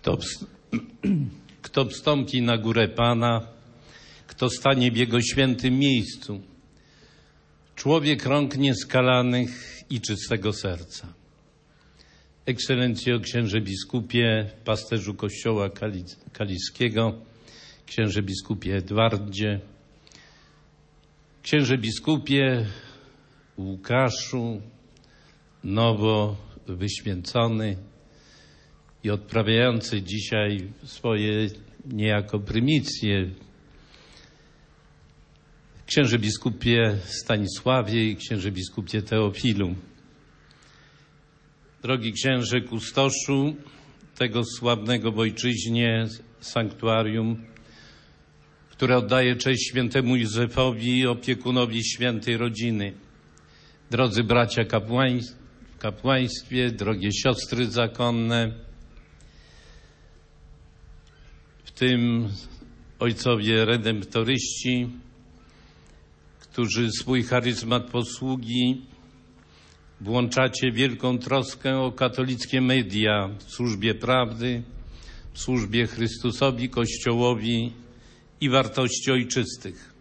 Kto wstąpi na górę Pana, kto stanie w Jego świętym miejscu? Człowiek rąk nieskalanych i czystego serca. Ekscelencjo księże biskupie, pasterzu Kościoła Kaliskiego, księże biskupie Edwardzie, księże biskupie Łukaszu, nowo wyświęcony i odprawiający dzisiaj swoje niejako prymicje, księże biskupie Stanisławie i księże biskupie Teofilu. Drogi księże kustoszu tego sławnego w ojczyźnie sanktuarium, które oddaje cześć świętemu Józefowi, opiekunowi świętej rodziny. Drodzy bracia w kapłaństwie, drogie siostry zakonne, w tym ojcowie redemptoryści, którzy swój charyzmat posługi włączacie wielką troskę o katolickie media w służbie prawdy, w służbie Chrystusowi, Kościołowi i wartości ojczystych.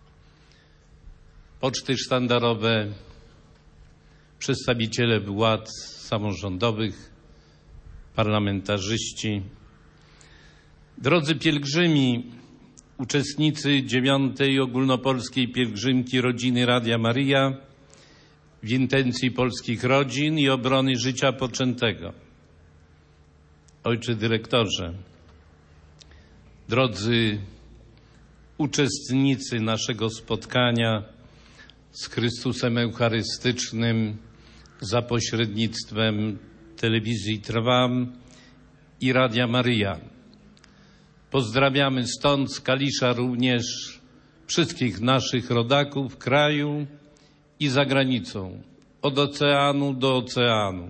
Poczty sztandarowe, przedstawiciele władz samorządowych, parlamentarzyści, drodzy pielgrzymi, uczestnicy 9. ogólnopolskiej pielgrzymki rodziny Radia Maryja w intencji polskich rodzin i obrony życia poczętego. Ojcze dyrektorze, drodzy uczestnicy naszego spotkania z Chrystusem Eucharystycznym za pośrednictwem telewizji Trwam i Radia Maryja. Pozdrawiamy stąd z Kalisza również wszystkich naszych rodaków w kraju i za granicą, od oceanu do oceanu.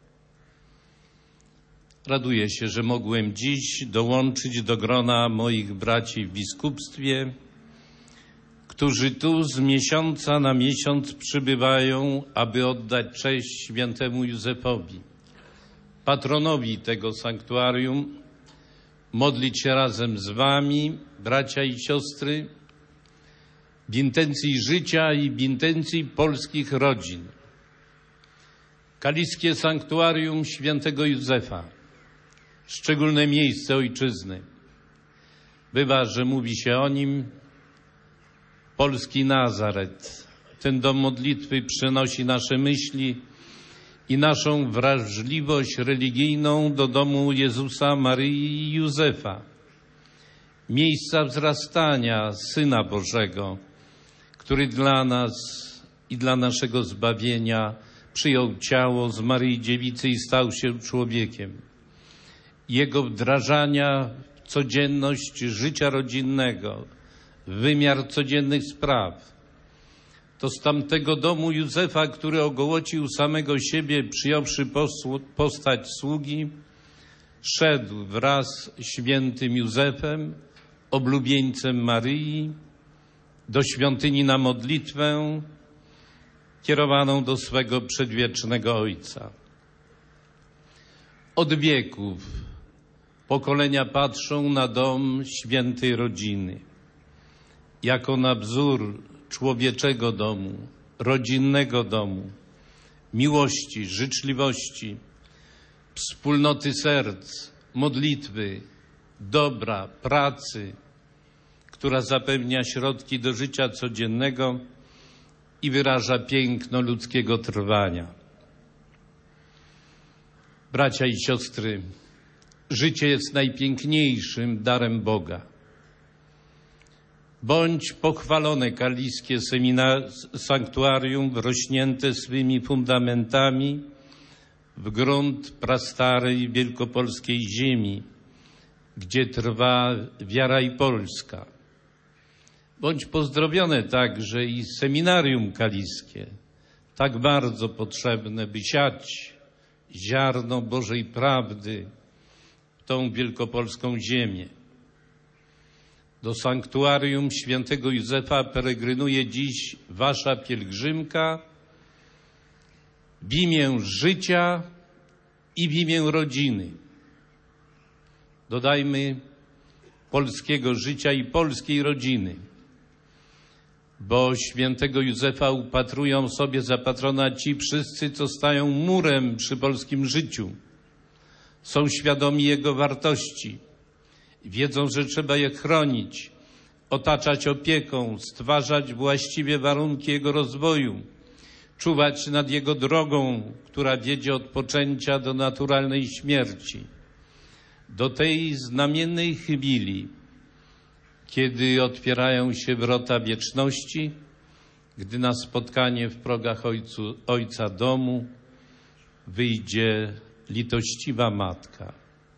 Raduję się, że mogłem dziś dołączyć do grona moich braci w biskupstwie, którzy tu z miesiąca na miesiąc przybywają, aby oddać cześć świętemu Józefowi, patronowi tego sanktuarium, modlić się razem z wami, bracia i siostry, w intencji życia i w intencji polskich rodzin. Kaliskie Sanktuarium Świętego Józefa, szczególne miejsce ojczyzny. Bywa, że mówi się o nim polski Nazaret. Ten dom modlitwy przynosi nasze myśli i naszą wrażliwość religijną do domu Jezusa, Maryi i Józefa, miejsca wzrastania Syna Bożego, który dla nas i dla naszego zbawienia przyjął ciało z Maryi Dziewicy i stał się człowiekiem. Jego wdrażania w codzienność życia rodzinnego, w wymiar codziennych spraw. To z tamtego domu Józefa, który ogołocił samego siebie, przyjąwszy postać sługi, szedł wraz z świętym Józefem, oblubieńcem Maryi, do świątyni na modlitwę kierowaną do swego przedwiecznego Ojca. Od wieków pokolenia patrzą na dom świętej rodziny jako na wzór człowieczego domu, rodzinnego domu, miłości, życzliwości, wspólnoty serc, modlitwy, dobra, pracy, która zapewnia środki do życia codziennego i wyraża piękno ludzkiego trwania. Bracia i siostry, życie jest najpiękniejszym darem Boga. Bądź pochwalone kaliskie sanktuarium wrośnięte swymi fundamentami w grunt prastarej wielkopolskiej ziemi, gdzie trwa wiara i Polska. Bądź pozdrowione także i seminarium kaliskie, tak bardzo potrzebne, by siać ziarno Bożej prawdy w tą wielkopolską ziemię. Do sanktuarium świętego Józefa peregrynuje dziś wasza pielgrzymka w imię życia i w imię rodziny. dodajmy polskiego życia i polskiej rodziny, bo świętego Józefa upatrują sobie za patrona ci wszyscy, co stają murem przy polskim życiu. Są świadomi jego wartości, wiedzą, że trzeba je chronić, otaczać opieką, stwarzać właściwie warunki jego rozwoju, czuwać nad jego drogą, która wiedzie od poczęcia do naturalnej śmierci. Do tej znamiennej chwili, kiedy otwierają się wrota wieczności, gdy na spotkanie w progach Ojca domu wyjdzie litościwa Matka.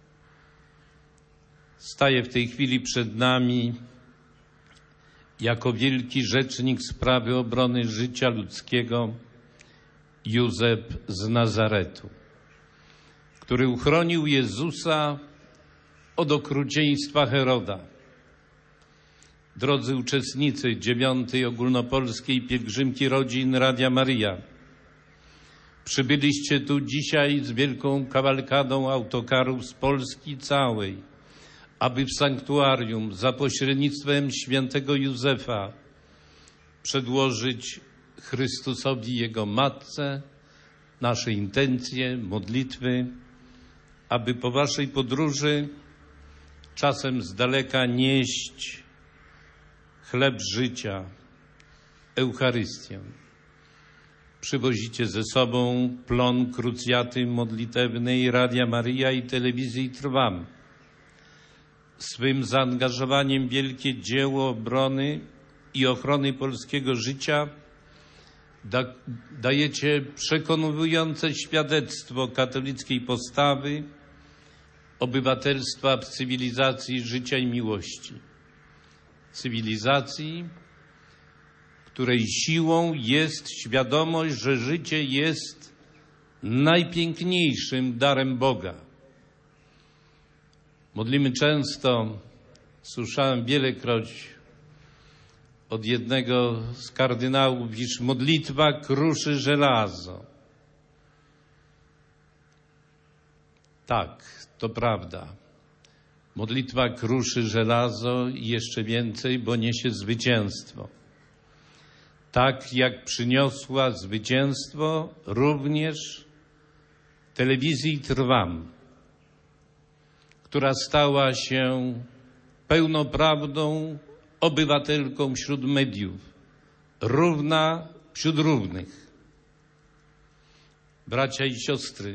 Staje w tej chwili przed nami jako wielki rzecznik sprawy obrony życia ludzkiego Józef z Nazaretu, który uchronił Jezusa od okrucieństwa Heroda. Drodzy uczestnicy 9. ogólnopolskiej pielgrzymki rodzin Radia Maryja, przybyliście tu dzisiaj z wielką kawalkadą autokarów z Polski całej, aby w sanktuarium za pośrednictwem świętego Józefa przedłożyć Chrystusowi Jego Matce nasze intencje, modlitwy, aby po waszej podróży czasem z daleka nieść chleb życia, Eucharystię. Przywozicie ze sobą plon krucjaty modlitewnej Radia Maryja i telewizji Trwam. Swym zaangażowaniem wielkie dzieło obrony i ochrony polskiego życia dajecie przekonujące świadectwo katolickiej postawy, obywatelstwa w cywilizacji życia i miłości. Cywilizacji, której siłą jest świadomość, że życie jest najpiękniejszym darem Boga. Modlimy często, słyszałem wielekroć od jednego z kardynałów, iż modlitwa kruszy żelazo. Tak, to prawda. Modlitwa kruszy żelazo i jeszcze więcej, bo niesie zwycięstwo. Tak jak przyniosła zwycięstwo również telewizji Trwam, która stała się pełnoprawną obywatelką wśród mediów, równa wśród równych. Bracia i siostry,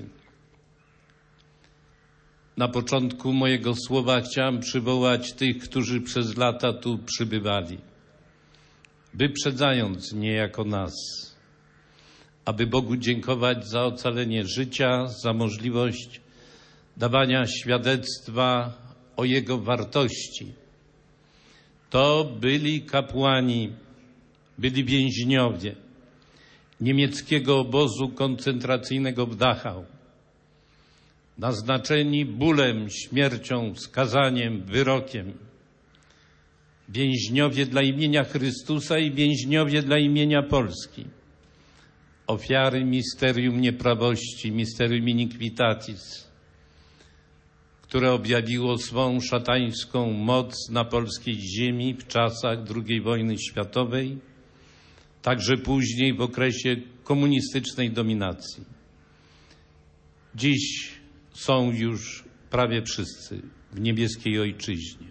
na początku mojego słowa chciałem przywołać tych, którzy przez lata tu przybywali, wyprzedzając niejako nas, aby Bogu dziękować za ocalenie życia, za możliwość dawania świadectwa o Jego wartości. To byli kapłani, byli więźniowie niemieckiego obozu koncentracyjnego w Dachau, naznaczeni bólem, śmiercią, skazaniem, wyrokiem. Więźniowie dla imienia Chrystusa i więźniowie dla imienia Polski. Ofiary misterium nieprawości, misterium iniquitatis, które objawiło swą szatańską moc na polskiej ziemi w czasach II wojny światowej, także później w okresie komunistycznej dominacji. Dziś są już prawie wszyscy w niebieskiej Ojczyźnie.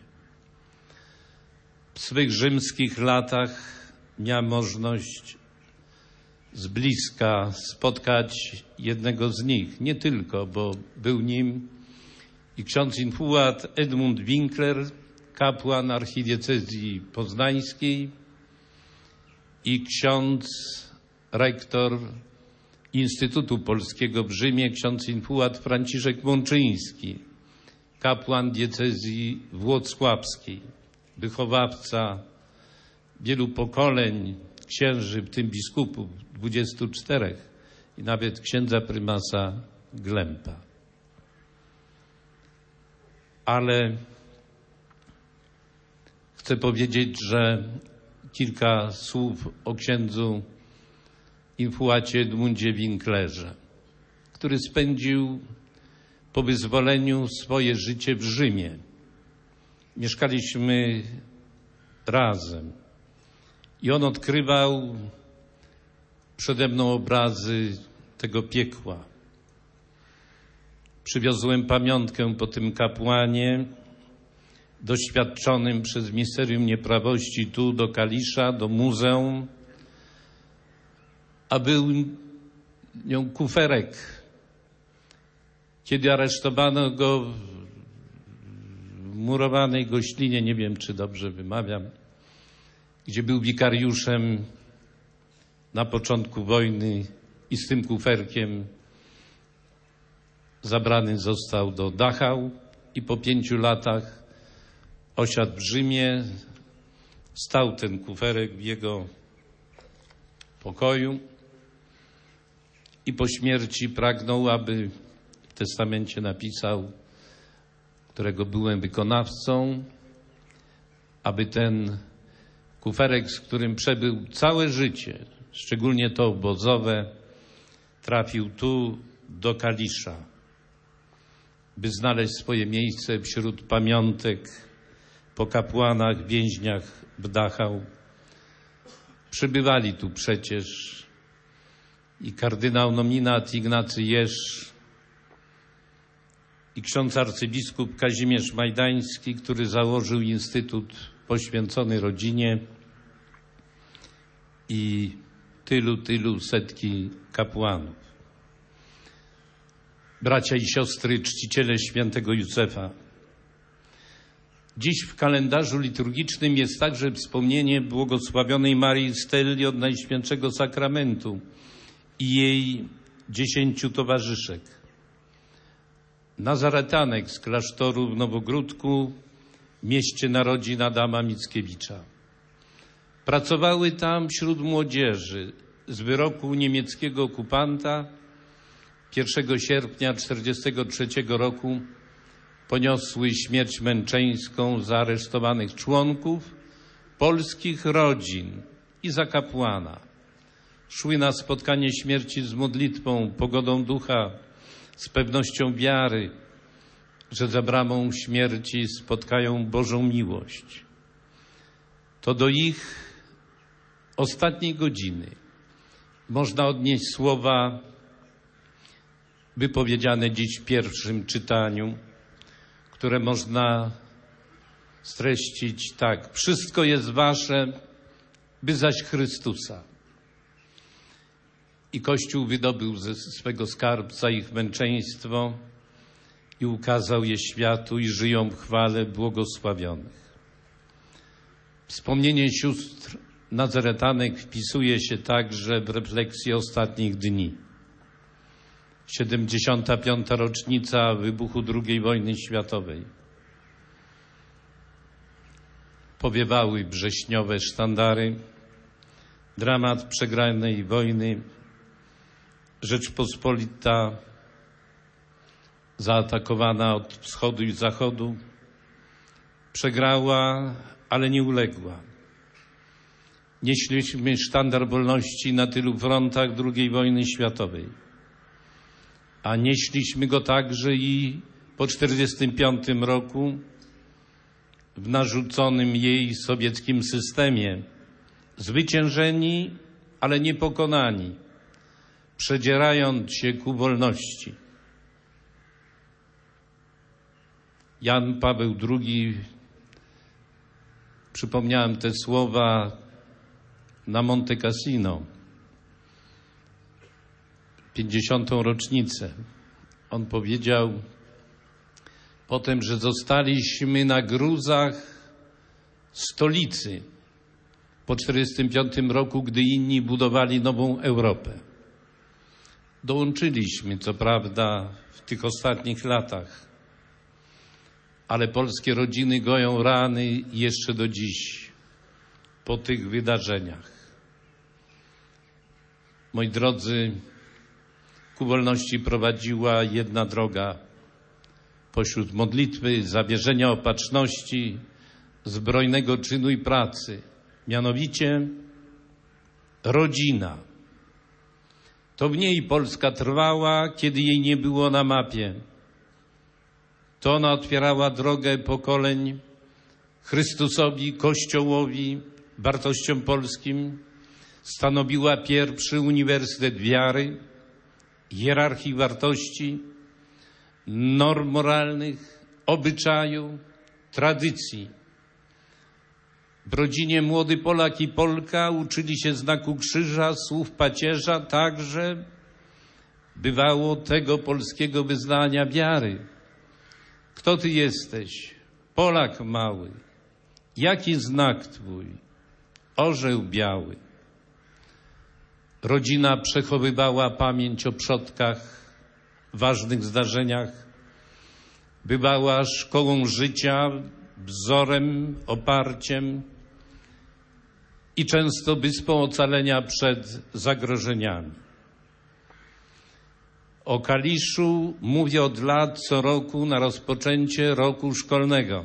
W swych rzymskich latach miałem możliwość z bliska spotkać jednego z nich, nie tylko, bo był nim i ksiądz infułat Edmund Winkler, kapłan archidiecezji poznańskiej, i ksiądz rektor Instytutu Polskiego w Rzymie, ksiądz infułat Franciszek Mączyński, kapłan diecezji włocławskiej, wychowawca wielu pokoleń księży, w tym biskupów 24 i nawet księdza prymasa Glempa. Ale chcę powiedzieć, że kilka słów o księdzu infułacie Edmundzie Winklerze, który spędził po wyzwoleniu swoje życie w Rzymie. Mieszkaliśmy razem i on odkrywał przede mną obrazy tego piekła. Przywiozłem pamiątkę po tym kapłanie, doświadczonym przez Misterium Nieprawości tu do Kalisza, do muzeum, a był nią kuferek. Kiedy aresztowano go w murowanej Goślinie, nie wiem, czy dobrze wymawiam, gdzie był wikariuszem na początku wojny i z tym kuferkiem zabrany został do Dachau i po 5 latach osiadł w Rzymie. Stał ten kuferek w jego pokoju i po śmierci pragnął, aby w testamencie napisał, którego byłem wykonawcą, aby ten kuferek, z którym przebył całe życie, szczególnie to obozowe, trafił tu do Kalisza, by znaleźć swoje miejsce wśród pamiątek po kapłanach, więźniach w Dachau. Przybywali tu przecież i kardynał nominat Ignacy Jerz, i ksiądz arcybiskup Kazimierz Majdański, który założył instytut poświęcony rodzinie, i tylu setki kapłanów. Bracia i siostry, czciciele świętego Józefa. Dziś w kalendarzu liturgicznym jest także wspomnienie błogosławionej Marii Stelli od Najświętszego Sakramentu i jej 10 towarzyszek. Nazaretanek z klasztoru w Nowogródku, mieście narodzin Adama Mickiewicza. Pracowały tam wśród młodzieży z wyroku niemieckiego okupanta 1 sierpnia 1943 roku poniosły śmierć męczeńską zaaresztowanych członków polskich rodzin i za kapłana. Szły na spotkanie śmierci z modlitwą, pogodą ducha, z pewnością wiary, że za bramą śmierci spotkają Bożą miłość. To do ich ostatniej godziny można odnieść słowa wypowiedziane dziś w pierwszym czytaniu, które można streścić tak: wszystko jest wasze, by zaś Chrystusa. I Kościół wydobył ze swego skarbca ich męczeństwo i ukazał je światu i żyją w chwale błogosławionych. Wspomnienie sióstr nazaretanek wpisuje się także w refleksję ostatnich dni. 75. rocznica wybuchu II wojny światowej. Powiewały wrześniowe sztandary, dramat przegranej wojny. Rzeczpospolita zaatakowana od wschodu i zachodu przegrała, ale nie uległa. Nieśliśmy sztandar wolności na tylu frontach II wojny światowej, a nieśliśmy go także i po 1945 roku w narzuconym jej sowieckim systemie, zwyciężeni, ale niepokonani, przedzierając się ku wolności. Jan Paweł II, przypomniałem te słowa na Monte Cassino, 50. rocznicę. On powiedział potem, że zostaliśmy na gruzach stolicy po 1945 roku, gdy inni budowali nową Europę. Dołączyliśmy, co prawda, w tych ostatnich latach, ale polskie rodziny goją rany jeszcze do dziś po tych wydarzeniach. Moi drodzy, ku wolności prowadziła jedna droga pośród modlitwy, zawierzenia opatrzności, zbrojnego czynu i pracy, mianowicie rodzina. To w niej Polska trwała, kiedy jej nie było na mapie. To ona otwierała drogę pokoleń Chrystusowi, Kościołowi, wartościom polskim. Stanowiła pierwszy uniwersytet wiary, hierarchii wartości, norm moralnych, obyczaju, tradycji. W rodzinie młody Polak i Polka uczyli się znaku krzyża, słów pacierza, także bywało tego polskiego wyznania wiary. Kto ty jesteś? Polak mały. Jaki znak twój? Orzeł biały. Rodzina przechowywała pamięć o przodkach, ważnych zdarzeniach. Bywała szkołą życia, wzorem, oparciem i często wyspą ocalenia przed zagrożeniami. O Kaliszu mówię od lat co roku na rozpoczęcie roku szkolnego.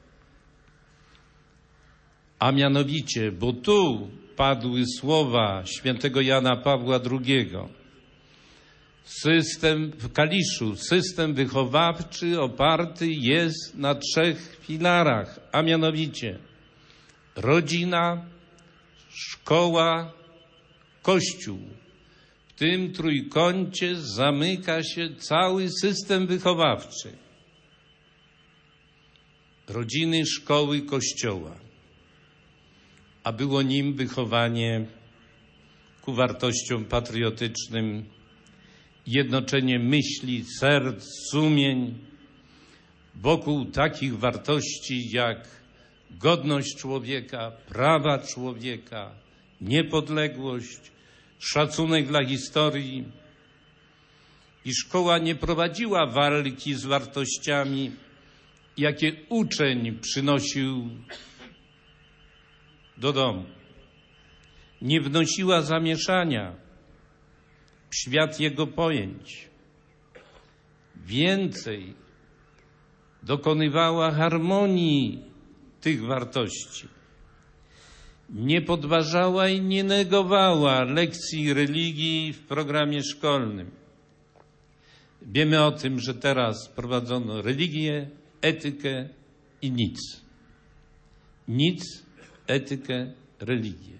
A mianowicie, bo tu padły słowa świętego Jana Pawła II. W Kaliszu system wychowawczy oparty jest na 3 filarach, a mianowicie rodzina, szkoła, Kościół. W tym trójkącie zamyka się cały system wychowawczy. Rodziny, szkoły, Kościoła. A było nim wychowanie ku wartościom patriotycznym, jednoczenie myśli, serc, sumień wokół takich wartości jak godność człowieka, prawa człowieka, niepodległość, szacunek dla historii. I szkoła nie prowadziła walki z wartościami, jakie uczeń przynosił do domu. Nie wnosiła zamieszania w świat jego pojęć. Więcej, dokonywała harmonii tych wartości. Nie podważała i nie negowała lekcji religii w programie szkolnym. Wiemy o tym, że teraz prowadzono religię, etykę i nic. Nic, etykę, religię.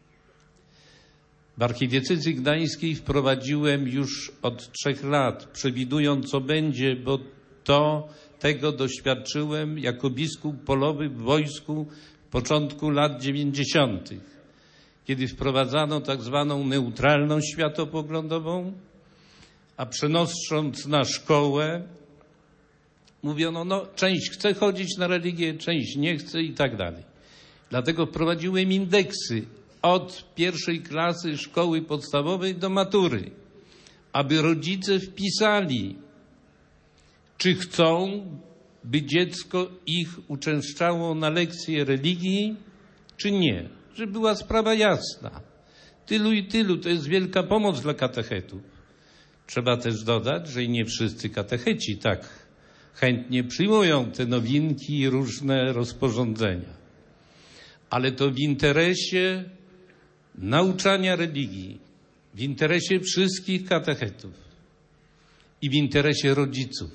W archidiecezji gdańskiej wprowadziłem już od 3 lat, przewidując co będzie, bo tego doświadczyłem jako biskup polowy w wojsku w początku lat 90., kiedy wprowadzano tak zwaną neutralność światopoglądową, a przenosząc na szkołę mówiono, część chce chodzić na religię, część nie chce i tak dalej. Dlatego wprowadziłem indeksy od 1. klasy szkoły podstawowej do matury, aby rodzice wpisali, czy chcą, by dziecko ich uczęszczało na lekcje religii, czy nie. Żeby była sprawa jasna. Tylu i tylu, to jest wielka pomoc dla katechetów. Trzeba też dodać, że i nie wszyscy katecheci tak chętnie przyjmują te nowinki i różne rozporządzenia. Ale to w interesie nauczania religii, w interesie wszystkich katechetów i w interesie rodziców,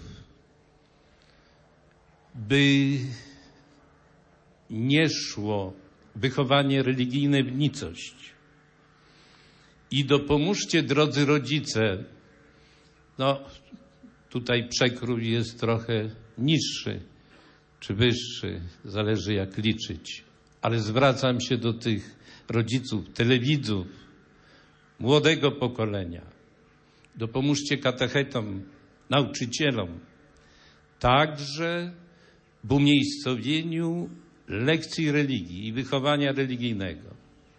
by nie szło wychowanie religijne w nicość. I dopomóżcie, drodzy rodzice, tutaj przekrój jest trochę niższy czy wyższy, zależy jak liczyć, ale zwracam się do tych rodziców, telewidzów, młodego pokolenia. Dopomóżcie katechetom, nauczycielom, także w umiejscowieniu lekcji religii i wychowania religijnego.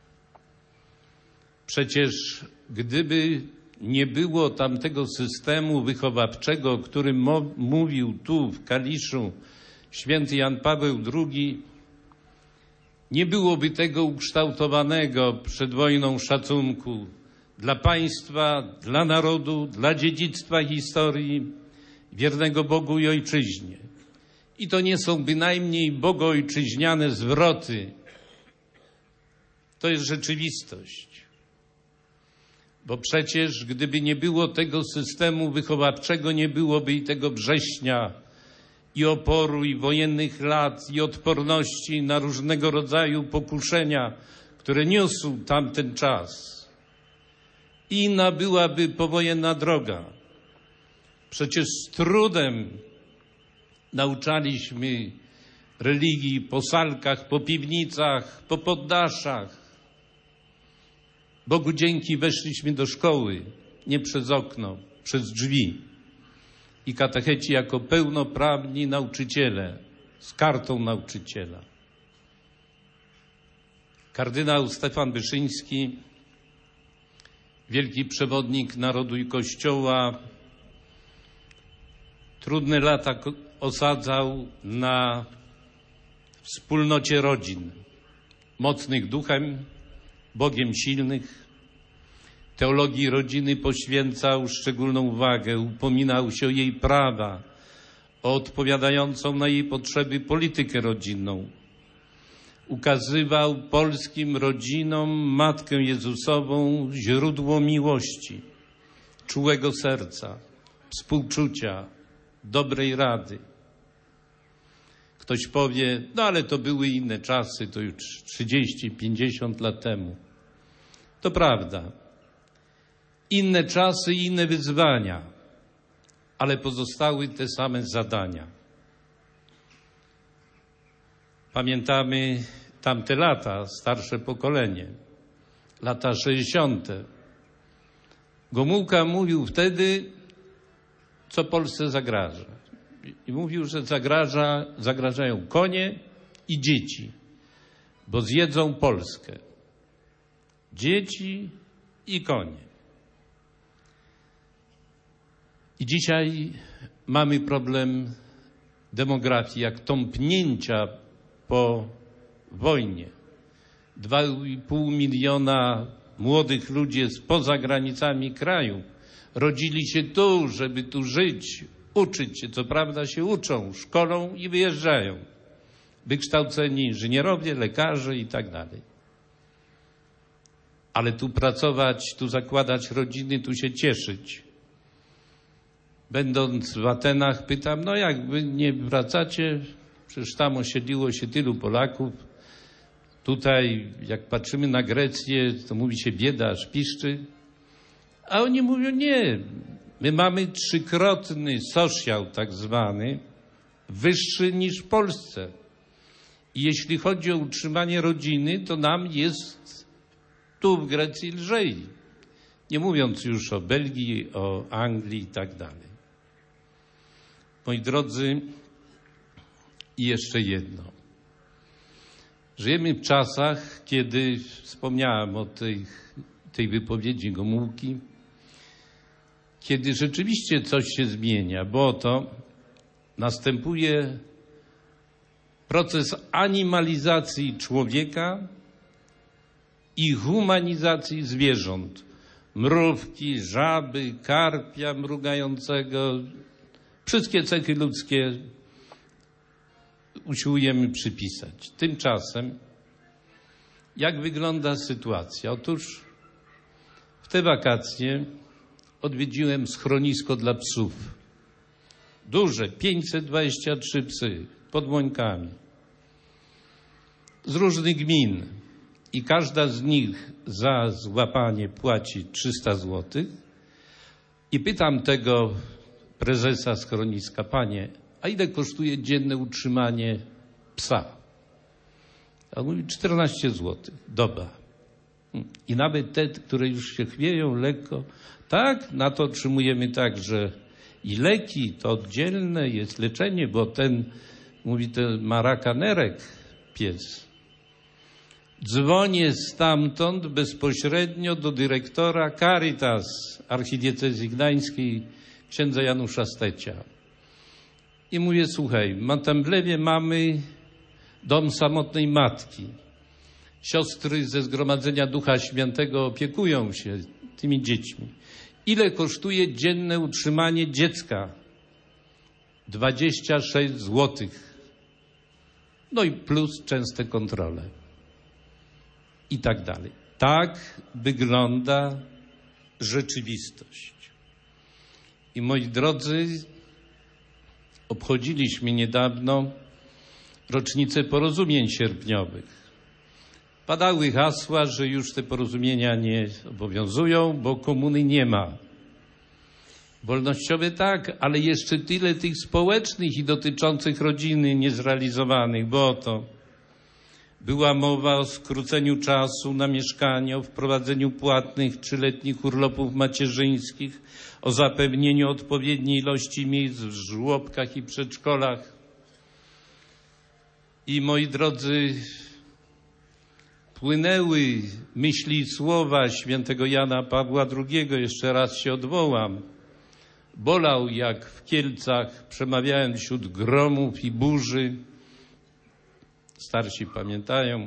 Przecież gdyby nie było tamtego systemu wychowawczego, o którym mówił tu w Kaliszu święty Jan Paweł II, nie byłoby tego ukształtowanego przed wojną szacunku dla państwa, dla narodu, dla dziedzictwa historii, wiernego Bogu i ojczyźnie. I to nie są bynajmniej bogoojczyźniane zwroty. To jest rzeczywistość. Bo przecież gdyby nie było tego systemu wychowawczego, nie byłoby i tego września i oporu, i wojennych lat, i odporności na różnego rodzaju pokuszenia, które niósł tamten czas. Inna byłaby powojenna droga. Przecież z trudem nauczaliśmy religii po salkach, po piwnicach, po poddaszach. Bogu dzięki weszliśmy do szkoły, nie przez okno, przez drzwi. I katecheci jako pełnoprawni nauczyciele, z kartą nauczyciela. Kardynał Stefan Wyszyński, wielki przewodnik narodu i Kościoła, trudne lata osadzał na wspólnocie rodzin, mocnych duchem, Bogiem silnych. Teologii rodziny poświęcał szczególną uwagę, upominał się o jej prawa, o odpowiadającą na jej potrzeby politykę rodzinną. Ukazywał polskim rodzinom Matkę Jezusową, źródło miłości, czułego serca, współczucia, dobrej rady. Ktoś powie, no ale to były inne czasy, to już 30-50 lat temu. To prawda. Inne czasy i inne wyzwania, ale pozostały te same zadania. Pamiętamy tamte lata, starsze pokolenie, lata 60. Gomułka mówił wtedy, co Polsce zagraża. I mówił, że zagrażają konie i dzieci, bo zjedzą Polskę. Dzieci i konie. I dzisiaj mamy problem demografii, jak tąpnięcia po wojnie. 2,5 miliona młodych ludzi jest poza granicami kraju. Rodzili się tu, żeby tu żyć, uczyć się. Co prawda się uczą, szkolą i wyjeżdżają. Wykształceni inżynierowie, lekarze i tak dalej. Ale tu pracować, tu zakładać rodziny, tu się cieszyć. Będąc w Atenach pytam, no jak wy nie wracacie, przecież tam osiedliło się tylu Polaków. Tutaj jak patrzymy na Grecję, to mówi się bieda, aż piszczy. A oni mówią nie, my mamy 3-krotny social tak zwany, wyższy niż w Polsce. I jeśli chodzi o utrzymanie rodziny, to nam jest tu w Grecji lżej. Nie mówiąc już o Belgii, o Anglii i tak dalej. Moi drodzy, i jeszcze jedno. Żyjemy w czasach, kiedy wspomniałem o tej wypowiedzi Gomułki, kiedy rzeczywiście coś się zmienia, bo oto następuje proces animalizacji człowieka i humanizacji zwierząt. Mrówki, żaby, karpia mrugającego, wszystkie cechy ludzkie usiłujemy przypisać. Tymczasem, jak wygląda sytuacja? Otóż w te wakacje odwiedziłem schronisko dla psów. Duże, 523 psy pod Łońkami. Z różnych gmin. I każda z nich za złapanie płaci 300 zł. I pytam tego prezesa schroniska, panie, a ile kosztuje dzienne utrzymanie psa? A on mówi 14 zł, doba. I nawet te, które już się chwieją lekko, tak, na to otrzymujemy także i leki, to oddzielne, jest leczenie, bo ten, mówi, to ma raka nerek, pies. Dzwonię stamtąd bezpośrednio do dyrektora Caritas archidiecezji gdańskiej, księdza Janusza Stecia. I mówię, słuchaj, w Matamblewie mamy dom samotnej matki. Siostry ze Zgromadzenia Ducha Świętego opiekują się tymi dziećmi. Ile kosztuje dzienne utrzymanie dziecka? 26 zł. No i plus częste kontrole. I tak dalej. Tak wygląda rzeczywistość. I moi drodzy, Obchodziliśmy niedawno rocznicę porozumień sierpniowych. Padały hasła, że już te porozumienia nie obowiązują, bo komuny nie ma. Wolnościowe tak, ale jeszcze tyle tych społecznych i dotyczących rodziny niezrealizowanych, bo oto była mowa o skróceniu czasu na mieszkanie, o wprowadzeniu płatnych 3-letnich urlopów macierzyńskich, o zapewnieniu odpowiedniej ilości miejsc w żłobkach i przedszkolach. I moi drodzy, płynęły myśli i słowa świętego Jana Pawła II, jeszcze raz się odwołam. Bolał jak w Kielcach, przemawiałem wśród gromów i burzy. Starsi pamiętają,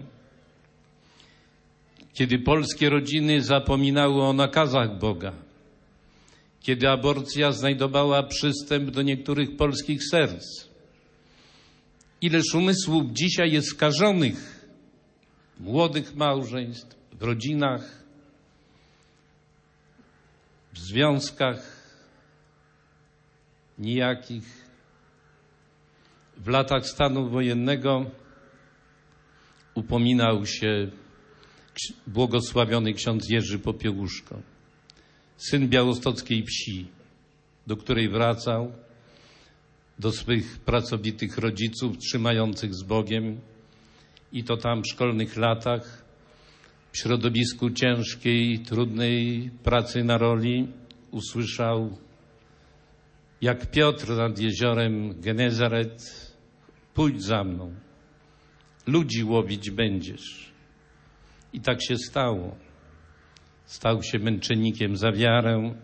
kiedy polskie rodziny zapominały o nakazach Boga, kiedy aborcja znajdowała przystęp do niektórych polskich serc. Ileż umysłów dzisiaj jest skażonych, młodych małżeństw, w rodzinach, w związkach nijakich. W latach stanu wojennego upominał się błogosławiony ksiądz Jerzy Popiełuszko, syn białostockiej wsi, do której wracał, do swych pracowitych rodziców trzymających z Bogiem i to tam w szkolnych latach, w środowisku ciężkiej, trudnej pracy na roli usłyszał, jak Piotr nad jeziorem Genezaret: pójdź za mną, ludzi łowić będziesz. I tak się stało. Stał się męczennikiem za wiarę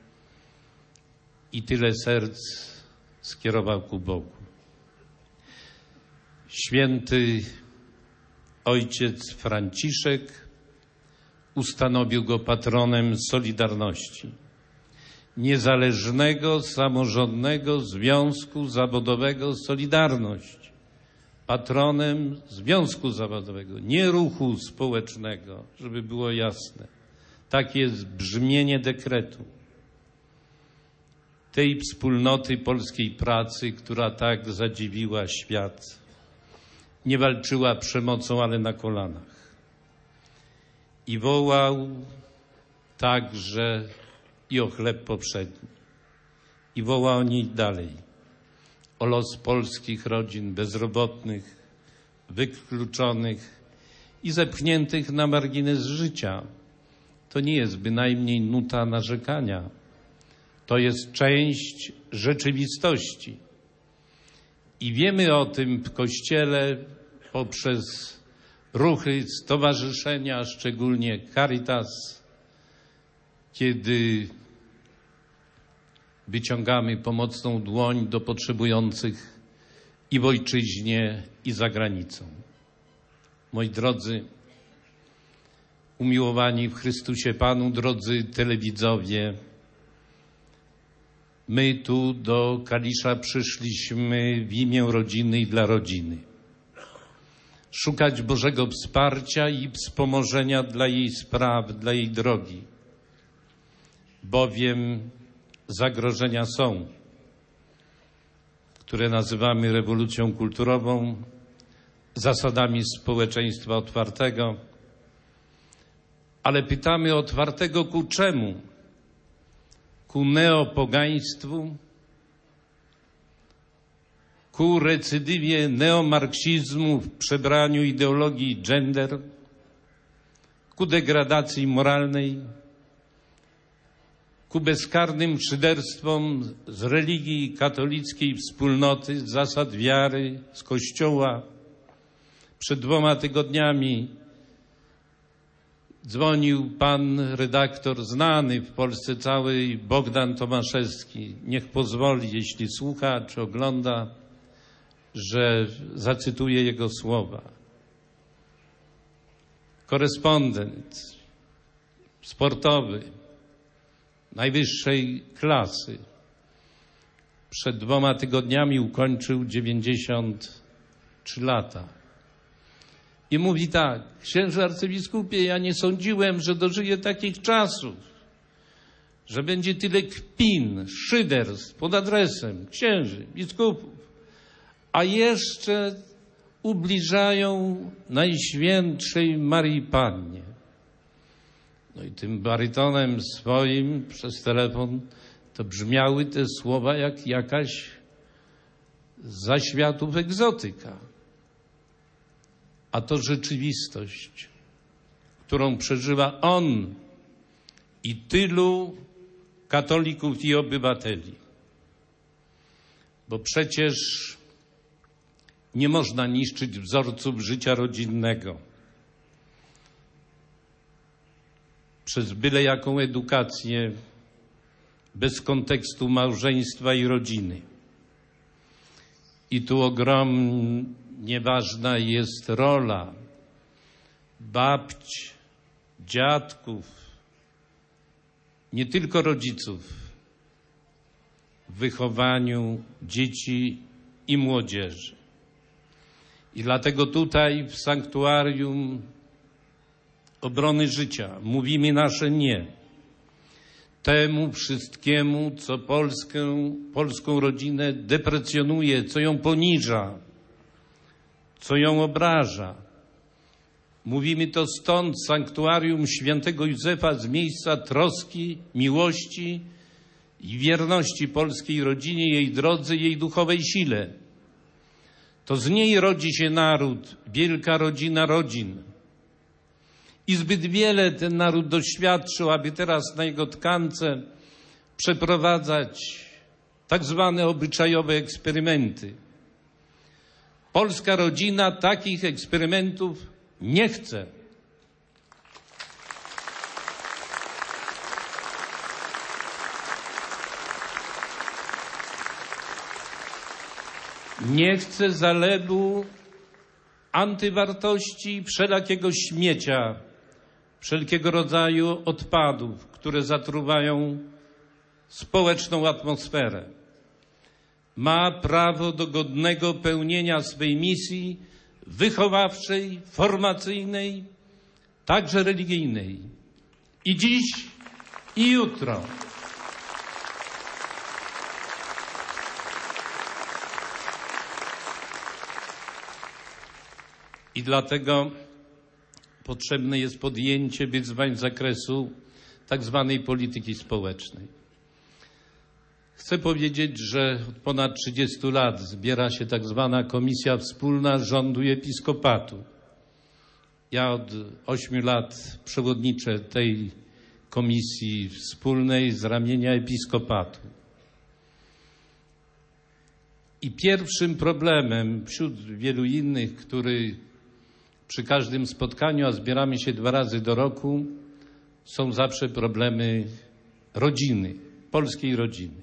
i tyle serc skierował ku Bogu. Święty ojciec Franciszek ustanowił go patronem Solidarności, niezależnego, samorządnego związku zawodowego Solidarność. Patronem związku zawodowego, nie ruchu społecznego, żeby było jasne. Takie jest brzmienie dekretu tej wspólnoty polskiej pracy, która tak zadziwiła świat. Nie walczyła przemocą, ale na kolanach. I wołał także i o chleb powszedni. I wołał o niej dalej. O los polskich rodzin bezrobotnych, wykluczonych i zepchniętych na margines życia. To nie jest bynajmniej nuta narzekania. To jest część rzeczywistości. I wiemy o tym w Kościele poprzez ruchy, stowarzyszenia, szczególnie Caritas, kiedy wyciągamy pomocną dłoń do potrzebujących i w ojczyźnie, i za granicą. Moi drodzy, umiłowani w Chrystusie Panu, drodzy telewidzowie, my tu do Kalisza przyszliśmy w imię rodziny i dla rodziny. Szukać Bożego wsparcia i wspomożenia dla jej spraw, dla jej drogi. Bowiem zagrożenia są, które nazywamy rewolucją kulturową, zasadami społeczeństwa otwartego, ale pytamy otwartego ku czemu? Ku neopogaństwu, ku recydywie neomarksizmu w przebraniu ideologii gender, ku degradacji moralnej, ku bezkarnym szyderstwom z religii katolickiej wspólnoty, z zasad wiary, z Kościoła. Przed 2 tygodniami dzwonił pan redaktor znany w Polsce całej, Bogdan Tomaszewski. Niech pozwoli, jeśli słucha czy ogląda, że zacytuję jego słowa. Korespondent sportowy najwyższej klasy. Przed 2 tygodniami ukończył 93 lata. I mówi tak: księże arcybiskupie, ja nie sądziłem, że dożyję takich czasów, że będzie tyle kpin, szyderstw pod adresem księży, biskupów, a jeszcze ubliżają Najświętszej Maryi Pannie. No i tym barytonem swoim przez telefon to brzmiały te słowa jak jakaś za światów egzotyka. A to rzeczywistość, którą przeżywa on i tylu katolików i obywateli. Bo przecież nie można niszczyć wzorców życia rodzinnego przez byle jaką edukację bez kontekstu małżeństwa i rodziny. I tu ogromnie ważna jest rola babć, dziadków, nie tylko rodziców w wychowaniu dzieci i młodzieży. I dlatego tutaj w Sanktuarium Obrony Życia mówimy nasze nie temu wszystkiemu, co polską rodzinę deprecjonuje, co ją poniża, co ją obraża. Mówimy to stąd, z Sanktuarium Świętego Józefa, z miejsca troski, miłości i wierności polskiej rodzinie, jej drodze, jej duchowej sile. To z niej rodzi się naród, wielka rodzina rodzin. I zbyt wiele ten naród doświadczył, aby teraz na jego tkance przeprowadzać tak zwane obyczajowe eksperymenty. Polska rodzina takich eksperymentów nie chce. Nie chce zalewu antywartości, wszelakiego śmiecia, wszelkiego rodzaju odpadów, które zatruwają społeczną atmosferę. Ma prawo do godnego pełnienia swej misji wychowawczej, formacyjnej, także religijnej. I dziś, i jutro. I dlatego potrzebne jest podjęcie wyzwań z zakresu tak zwanej polityki społecznej. Chcę powiedzieć, że od ponad 30 lat zbiera się tak zwana Komisja Wspólna Rządu i Episkopatu. Ja od 8 lat przewodniczę tej Komisji Wspólnej z ramienia Episkopatu. I pierwszym problemem wśród wielu innych, który przy każdym spotkaniu, a zbieramy się 2 razy do roku, są zawsze problemy rodziny, polskiej rodziny.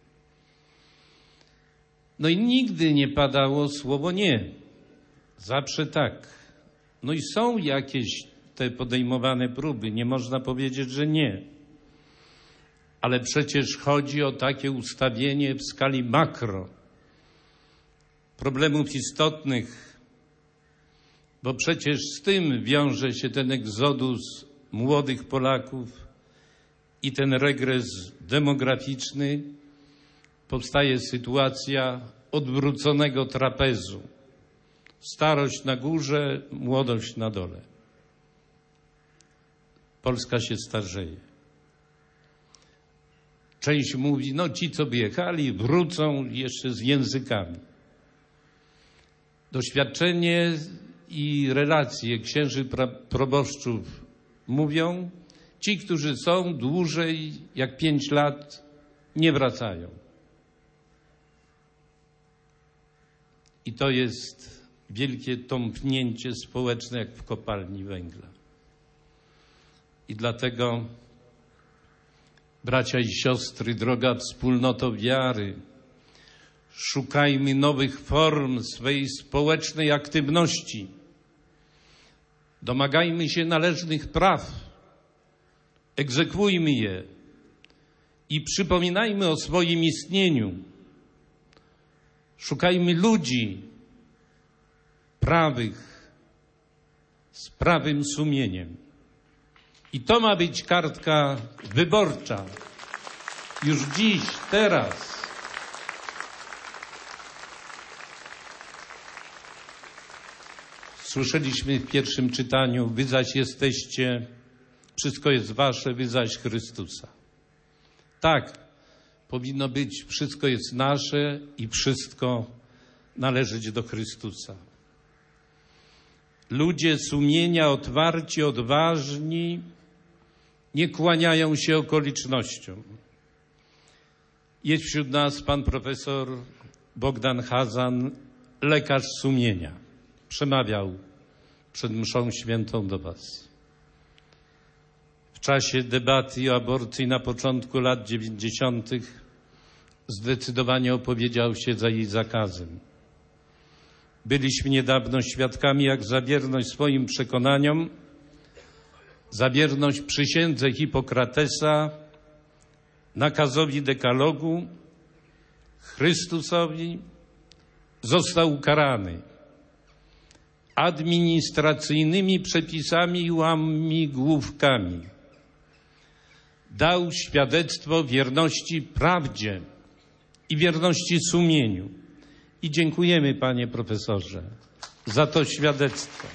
No i nigdy nie padało słowo nie. Zawsze tak. No i są jakieś te podejmowane próby. Nie można powiedzieć, że nie. Ale przecież chodzi o takie ustawienie w skali makro problemów istotnych, bo przecież z tym wiąże się ten egzodus młodych Polaków i ten regres demograficzny. Powstaje sytuacja odwróconego trapezu. Starość na górze, młodość na dole. Polska się starzeje. Część mówi, no ci, co wyjechali, wrócą jeszcze z językami. Doświadczenie i relacje księży proboszczów mówią, ci, którzy są dłużej jak 5 lat, nie wracają. I to jest wielkie tąpnięcie społeczne, jak w kopalni węgla. I dlatego, bracia i siostry, droga wspólnoto wiary, szukajmy nowych form swej społecznej aktywności. Domagajmy się należnych praw, egzekwujmy je i przypominajmy o swoim istnieniu. Szukajmy ludzi prawych, z prawym sumieniem. I to ma być kartka wyborcza Już dziś, teraz. Słyszeliśmy w pierwszym czytaniu, wy zaś jesteście, wszystko jest wasze, wy zaś Chrystusa. Tak, powinno być, wszystko jest nasze i wszystko należeć do Chrystusa. Ludzie sumienia otwarci, odważni, nie kłaniają się okolicznościom. Jest wśród nas pan profesor Bogdan Chazan, lekarz sumienia. Przemawiał przed mszą świętą do was. W czasie debaty o aborcji na początku lat 90. zdecydowanie opowiedział się za jej zakazem. Byliśmy niedawno świadkami, jak za wierność swoim przekonaniom, za wierność przysiędze Hipokratesa, nakazowi dekalogu, Chrystusowi, został ukarany administracyjnymi przepisami i łamigłówkami. Dał świadectwo wierności prawdzie i wierności sumieniu. I dziękujemy, panie profesorze, za to świadectwo.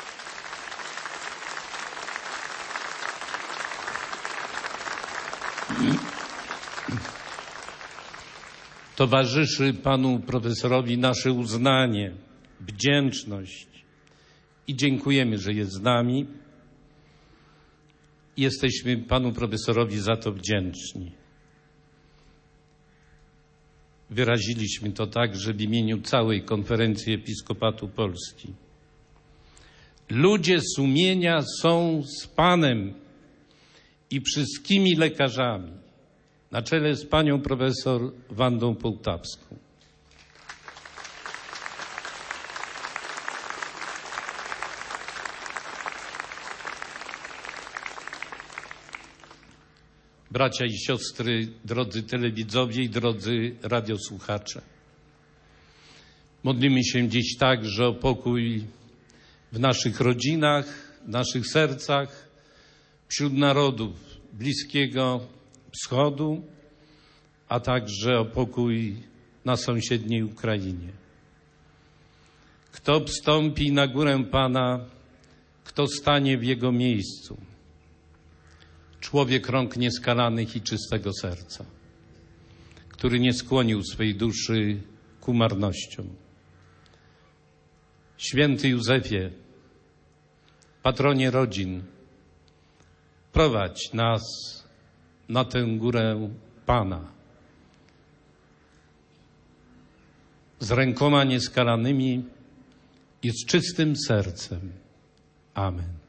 Towarzyszy panu profesorowi nasze uznanie, wdzięczność i dziękujemy, że jest z nami. Jesteśmy panu profesorowi za to wdzięczni. Wyraziliśmy to także w imieniu całej Konferencji Episkopatu Polski. Ludzie sumienia są z Panem i wszystkimi lekarzami, na czele z panią profesor Wandą Połtawską. Bracia i siostry, drodzy telewidzowie i drodzy radiosłuchacze. Modlimy się dziś także o pokój w naszych rodzinach, w naszych sercach, wśród narodów Bliskiego Wschodu, a także o pokój na sąsiedniej Ukrainie. Kto wstąpi na górę Pana, kto stanie w Jego miejscu? Człowiek rąk nieskalanych i czystego serca, który nie skłonił swej duszy ku marnościom. Święty Józefie, patronie rodzin, prowadź nas na tę górę Pana z rękoma nieskalanymi i z czystym sercem. Amen.